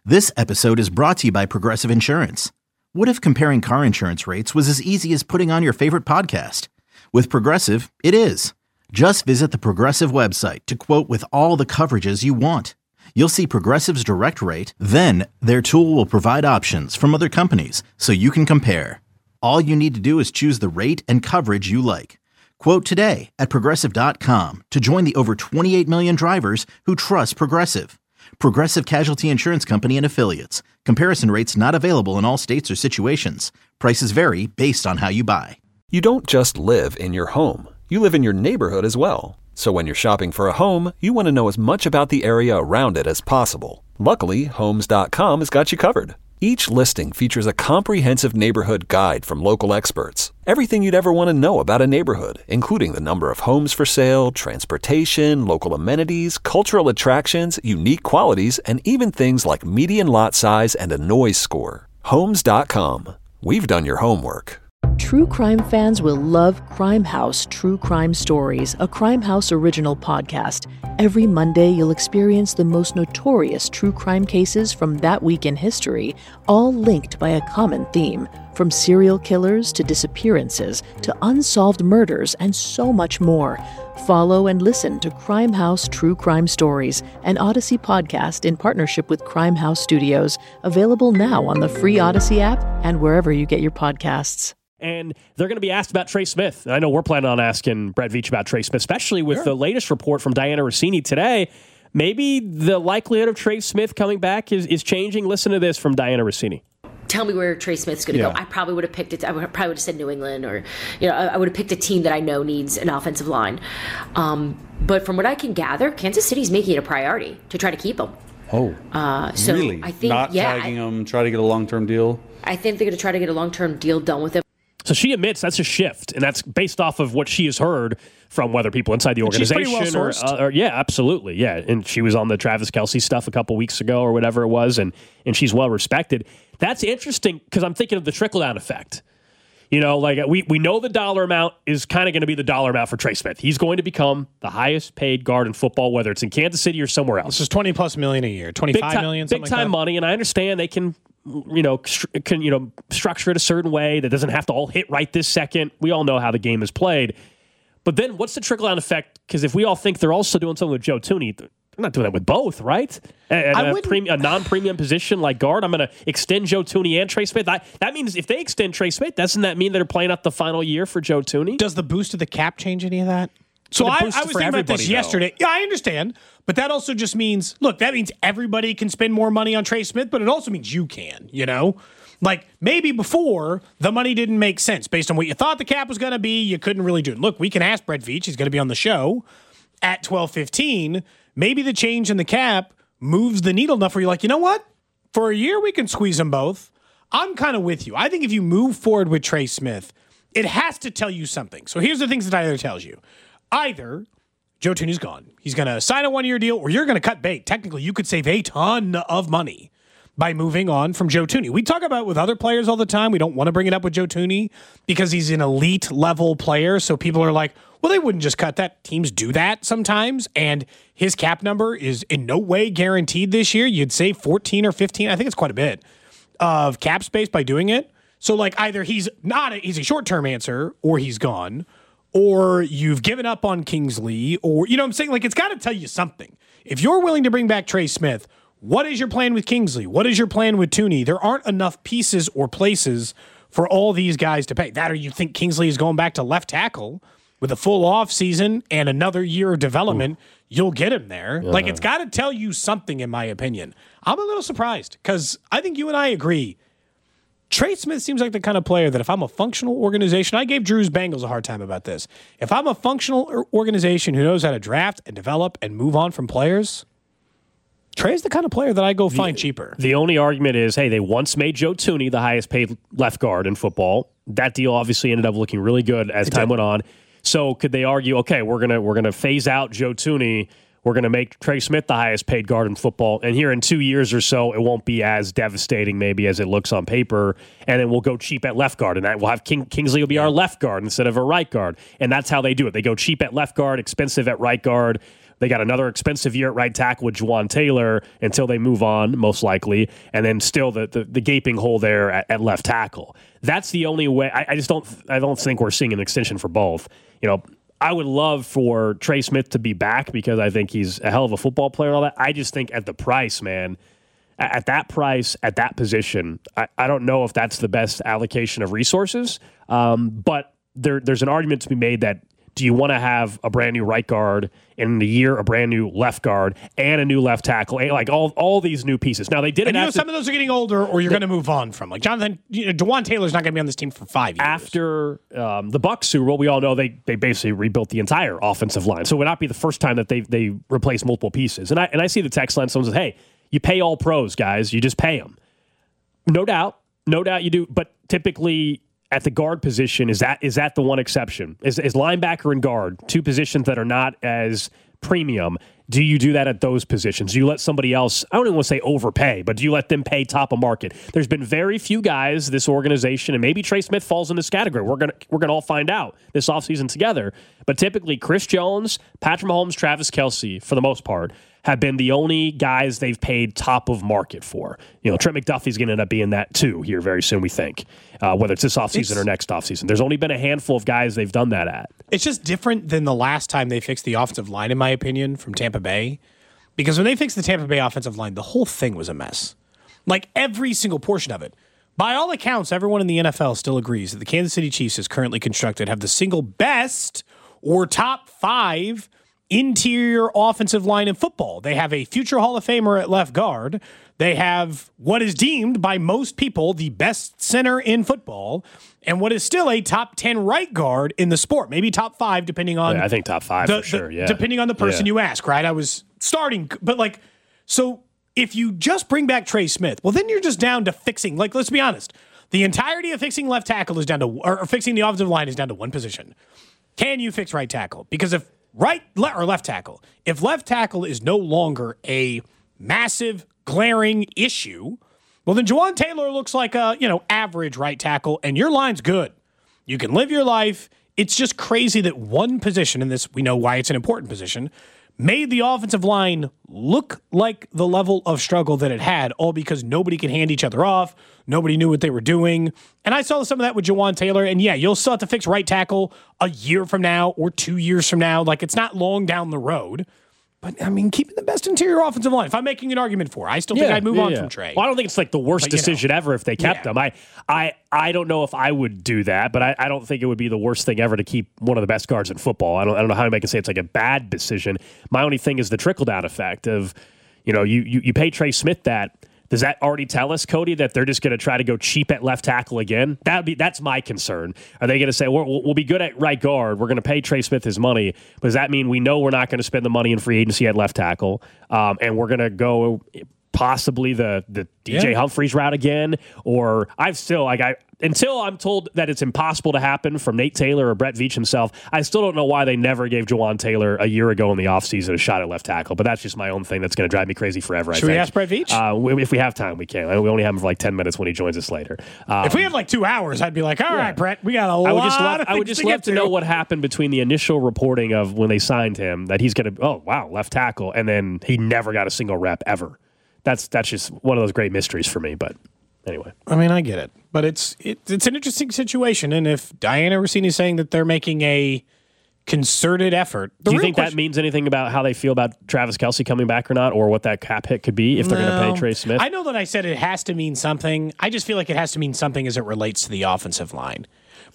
This episode is brought to you by Progressive Insurance. What if comparing car insurance rates was as easy as putting on your favorite podcast? With Progressive, it is. Just visit the Progressive website to quote with all the coverages you want. You'll see Progressive's direct rate, then their tool will provide options from other companies so you can compare. All you need to do is choose the rate and coverage you like. Quote today at Progressive.com to join the over 28 million drivers who trust Progressive. Progressive Casualty Insurance Company and Affiliates. Comparison rates not available in all states or situations. Prices vary based on how you buy. You don't just live in your home. You live in your neighborhood as well. So when you're shopping for a home, you want to know as much about the area around it as possible. Luckily, Homes.com has got you covered. Each listing features a comprehensive neighborhood guide from local experts. Everything you'd ever want to know about a neighborhood, including the number of homes for sale, transportation, local amenities, cultural attractions, unique qualities, and even things like median lot size and a noise score. Homes.com. We've done your homework. True crime fans will love Crime House True Crime Stories, a Crime House original podcast. Every Monday, you'll experience the most notorious true crime cases from that week in history, all linked by a common theme. From serial killers to disappearances to unsolved murders and so much more. Follow and listen to Crime House True Crime Stories, an Odyssey podcast in partnership with Crime House Studios, available now on the free Odyssey app and wherever you get your podcasts. And they're going to be asked about Trey Smith. I know we're planning on asking Brett Veach about Trey Smith, especially with the latest report from Diana Rossini today. Maybe the likelihood of Trey Smith coming back is changing. Listen to this from Diana Rossini. Tell me where Trey Smith's going to go. I probably would have picked it. I probably would have said New England, or I would have picked a team that I know needs an offensive line. But from what I can gather, Kansas City's making it a priority to try to keep him. So really? I think not tagging him, try to get a long-term deal. I think they're going to try to get a long-term deal done with him. So she admits that's a shift, and that's based off of what she has heard from whether people inside the organization she's pretty well sourced. or yeah, absolutely, yeah. And she was on the Travis Kelce stuff a couple weeks ago or whatever it was, and she's well respected. That's interesting because I'm thinking of the trickle-down effect. We know the dollar amount is kind of going to be the dollar amount for Trey Smith. He's going to become the highest paid guard in football, whether it's in Kansas City or somewhere else. This is $20+ million a year, $25 million, something big time like that. money, and I understand they can structure it a certain way that doesn't have to all hit right this second. We all know how the game is played. But then what's the trickle-down effect? Because if we all think they're also doing something with Joe Thuney, they're not doing that with both, right? A non-premium position like guard, I'm going to extend Joe Thuney and Trey Smith. That means if they extend Trey Smith, doesn't that mean they're playing out the final year for Joe Thuney? Does the boost of the cap change any of that? So I was thinking about this yesterday. Yeah, I understand. But that also just means, that means everybody can spend more money on Trey Smith, but it also means you can, Like, maybe before, the money didn't make sense. Based on what you thought the cap was going to be, you couldn't really do it. Look, we can ask Brett Veach. He's going to be on the show at 12:15. Maybe the change in the cap moves the needle enough where you're like, you know what? For a year, we can squeeze them both. I'm kind of with you. I think if you move forward with Trey Smith, it has to tell you something. So here's the things that either tells you. Either Joe Thuney's gone. He's going to sign a one-year deal, or you're going to cut bait. Technically, you could save a ton of money by moving on from Joe Thuney. We talk about it with other players all the time. We don't want to bring it up with Joe Thuney because he's an elite-level player, so people are like, well, they wouldn't just cut that. Teams do that sometimes, and his cap number is in no way guaranteed this year. You'd save 14 or 15, I think it's quite a bit, of cap space by doing it. So, either he's a short-term answer, or he's gone, or you've given up on Kingsley, or, what I'm saying? It's got to tell you something. If you're willing to bring back Trey Smith, what is your plan with Kingsley? What is your plan with Thuney? There aren't enough pieces or places for all these guys to pay. That, or you think Kingsley is going back to left tackle with a full off season and another year of development, you'll get him there. It's got to tell you something, in my opinion. I'm a little surprised because I think you and I agree. Trey Smith seems like the kind of player that if I'm a functional organization, I gave Drew's Bengals a hard time about this. If I'm a functional organization who knows how to draft and develop and move on from players, Trey's the kind of player that I go find cheaper. The only argument is, hey, they once made Joe Thuney the highest paid left guard in football. That deal obviously ended up looking really good as time went on. So could they argue, okay, we're gonna phase out Joe Thuney, we're going to make Trey Smith the highest paid guard in football, and here in 2 years or so, it won't be as devastating maybe as it looks on paper, and then we'll go cheap at left guard, and that we'll have Kingsley will be our left guard instead of a right guard, and that's how they do it. They go cheap at left guard, expensive at right guard. They got another expensive year at right tackle with Jawaan Taylor until they move on, most likely, and then still the gaping hole there at left tackle. That's the only way. I don't think we're seeing an extension for both. I would love for Trey Smith to be back because I think he's a hell of a football player and all that. I just think at the price, man, at that price, at that position, I don't know if that's the best allocation of resources. But there's an argument to be made that do you want to have a brand new right guard and in a year a brand new left guard and a new left tackle, and like all these new pieces. Now they did it. And some of those are getting older, or you're going to move on from. Like Jawaan Taylor's not going to be on this team for 5 years. After the Bucs Super Bowl, we all know they basically rebuilt the entire offensive line, so it would not be the first time that they replaced multiple pieces. And I see the text line. Someone says, "Hey, you pay all pros, guys. You just pay them." No doubt you do. But typically, at the guard position, is that the one exception? Is linebacker and guard, two positions that are not as premium? Do you do that at those positions? Do you let somebody else, I don't even want to say overpay, but do you let them pay top of market? There's been very few guys, this organization, and maybe Trey Smith falls in this category. We're gonna all find out this offseason together. But typically, Chris Jones, Patrick Mahomes, Travis Kelce, for the most part, have been the only guys they've paid top of market for. Trent McDuffie's going to end up being that too here very soon, we think, whether it's this offseason or next offseason. There's only been a handful of guys they've done that at. It's just different than the last time they fixed the offensive line, in my opinion, from Tampa Bay. Because when they fixed the Tampa Bay offensive line, the whole thing was a mess. Like every single portion of it. By all accounts, everyone in the NFL still agrees that the Kansas City Chiefs, as currently constructed, have the single best or top 5 interior offensive line in football. They have a future Hall of Famer at left guard. They have what is deemed by most people the best center in football, and what is still a top 10 right guard in the sport. Maybe top 5, depending on... I think top 5 for sure, yeah. Depending on the person you ask, right? I was starting... But, so if you just bring back Trey Smith, well, then you're just down to fixing... let's be honest. The entirety of fixing left tackle is down to... Or fixing the offensive line is down to one position. Can you fix right tackle? Because if left tackle. If left tackle is no longer a massive, glaring issue, well, then Jawaan Taylor looks like a, average right tackle, and your line's good. You can live your life. It's just crazy that one position, and this, we know why it's an important position, made the offensive line look like the level of struggle that it had, all because nobody could hand each other off. Nobody knew what they were doing. And I saw some of that with Jawaan Taylor. And yeah, you'll still have to fix right tackle a year from now or 2 years from now. It's not long down the road. But, keeping the best interior offensive line, if I'm making an argument for, I still think I'd move on from Trey. Well, I don't think it's the worst decision ever if they kept him. I don't know if I would do that, but I don't think it would be the worst thing ever to keep one of the best guards in football. I don't know how to make it say it's a bad decision. My only thing is the trickle-down effect of, you pay Trey Smith that. Does that already tell us, Cody, that they're just going to try to go cheap at left tackle again? That's my concern. Are they going to say, we'll be good at right guard, we're going to pay Trey Smith his money, but does that mean we know we're not going to spend the money in free agency at left tackle, and we're going to go possibly the DJ Humphries route again? Or until I'm told that it's impossible to happen from Nate Taylor or Brett Veach himself, I still don't know why they never gave Jawaan Taylor a year ago in the offseason a shot at left tackle. But that's just my own thing that's going to drive me crazy forever. Should we ask Brett Veach? If we have time, we can. We only have him for 10 minutes when he joins us later. If we had 2 hours, I'd be all right, Brett, we got a lot of things I would just love to know what happened between the initial reporting of when they signed him, that he's going to, left tackle, and then he never got a single rep ever. That's just one of those great mysteries for me, but anyway. I get it. But it's an interesting situation, and if Diana Rossini is saying that they're making a concerted effort... Do you think that means anything about how they feel about Travis Kelce coming back or not, or what that cap hit could be if they're going to pay Trey Smith? I know that I said it has to mean something. I just feel like it has to mean something as it relates to the offensive line.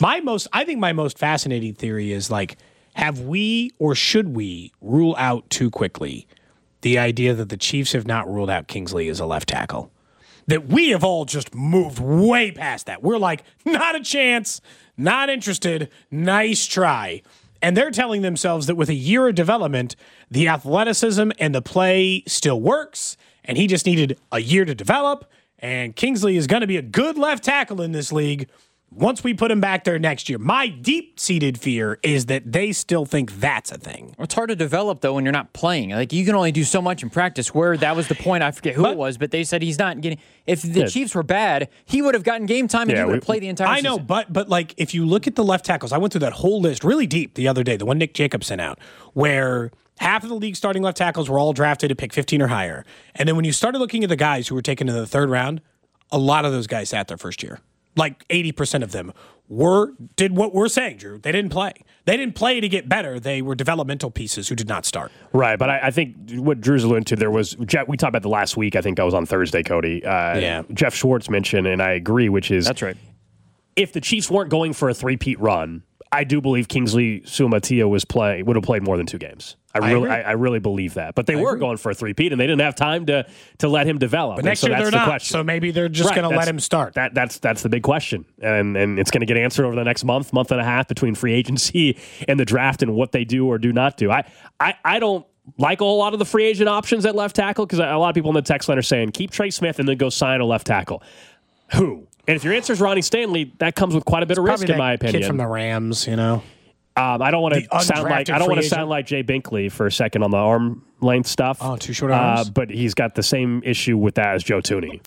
I think my most fascinating theory is, have we or should we rule out too quickly the idea that the Chiefs have not ruled out Kingsley as a left tackle? That we have all just moved way past that. We're not a chance, not interested, nice try. And they're telling themselves that with a year of development, the athleticism and the play still works, and he just needed a year to develop, and Kingsley is going to be a good left tackle in this league once we put him back there next year. My deep-seated fear is that they still think that's a thing. It's hard to develop, though, when you're not playing. You can only do so much in practice, where that was the point. I forget who it was, but they said he's not getting... If the Chiefs were bad, he would have gotten game time and he would have played the entire season. I know, but if you look at the left tackles, I went through that whole list really deep the other day, the one Nick Jacobs sent out, where half of the league starting left tackles were all drafted at pick 15 or higher. And then when you started looking at the guys who were taken in the third round, a lot of those guys sat their first year. Like 80% of them did what we're saying, Drew. They didn't play. They didn't play to get better. They were developmental pieces who did not start. Right, but I think what Drew's alluding to, there was, we talked about the last week, I think that was on Thursday, Cody. Jeff Schwartz mentioned, and I agree, which is... That's right. If the Chiefs weren't going for a three-peat run, I do believe Kingsley Suamataia would have played more than 2 games. I really believe that. But they were going for a three-peat, and they didn't have time to let him develop. But next year they're not, so maybe they're just going to let him start. That's the big question. And it's going to get answered over the next month and a half between free agency and the draft and what they do or do not do. I don't like a lot of the free agent options at left tackle because a lot of people in the text line are saying, keep Trey Smith and then go sign a left tackle. Who? And if your answer is Ronnie Stanley, that comes with quite a bit of risk, in my opinion. Kid from the Rams, I don't want to sound like Jay Binkley for a second on the arm length stuff. Oh, too short arms. But he's got the same issue with that as Joe Thuney.